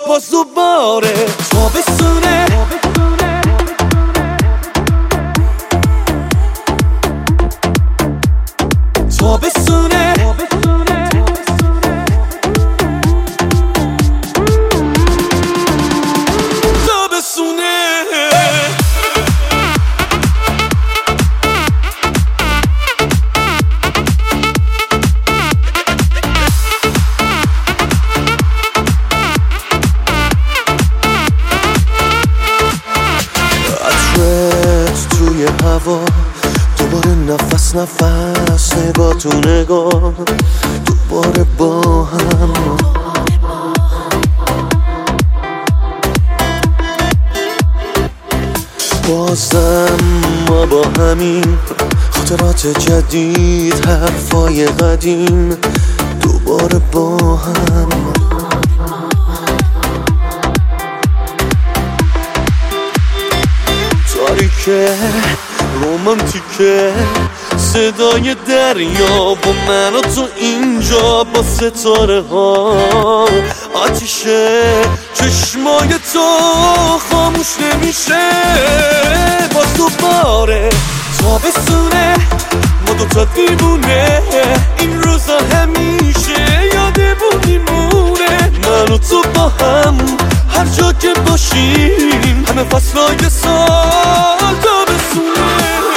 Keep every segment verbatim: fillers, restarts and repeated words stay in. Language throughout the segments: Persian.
باز دوباره تابستونه تابستونه توی هوا دوباره نفس نفس نگاه تو نگاه دوباره با هم بازم ما با همین خاطرات جدید حرفای قدیم دوباره با هم تاریکه رومانتیکه صدای دریا با من و تو اینجا با ستاره ها آتیشه چشمای تو خاموش نمیشه باز دوباره تابستونه ما دوتا دیوونه این روزا همیشه یادمون میمونه من و تو با هم هر جا که باشیم همه فصلای سال تابستونه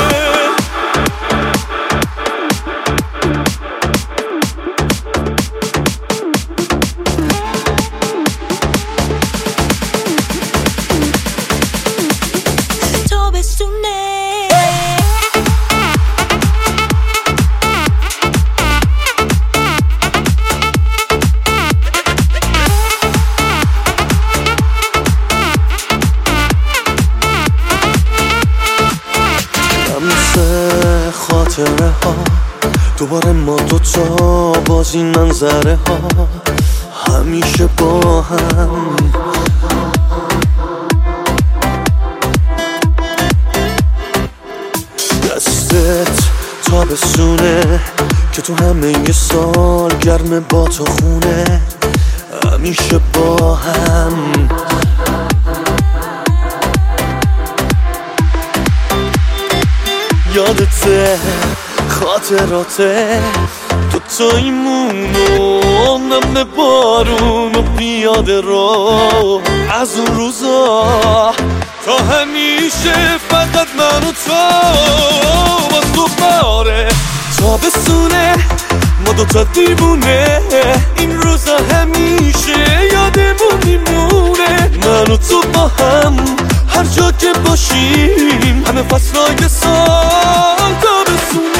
خاطره ها دوباره ما دوتا باز این منظره ها همیشه با هم دستت تابستونه که تو همه یه سال گرمه با تو خونه همیشه با هم یادته خاطراته تو تایمون و نم بارون و پیاده رو از اون روزا تا همیشه فقط من و تو باز دوباره تابستونه ما دوتا دیوونه این روزا همیشه یادمون میمونه من و تو با هم هر جا که باشیم همه فصلای سال تابستونه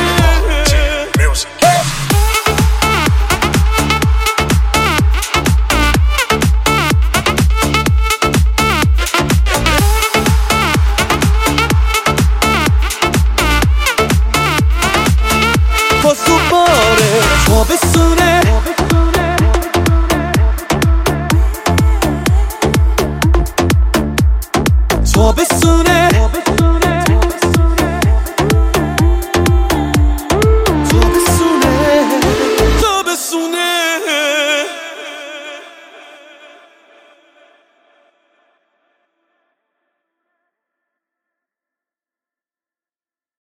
باز دوباره تابستونه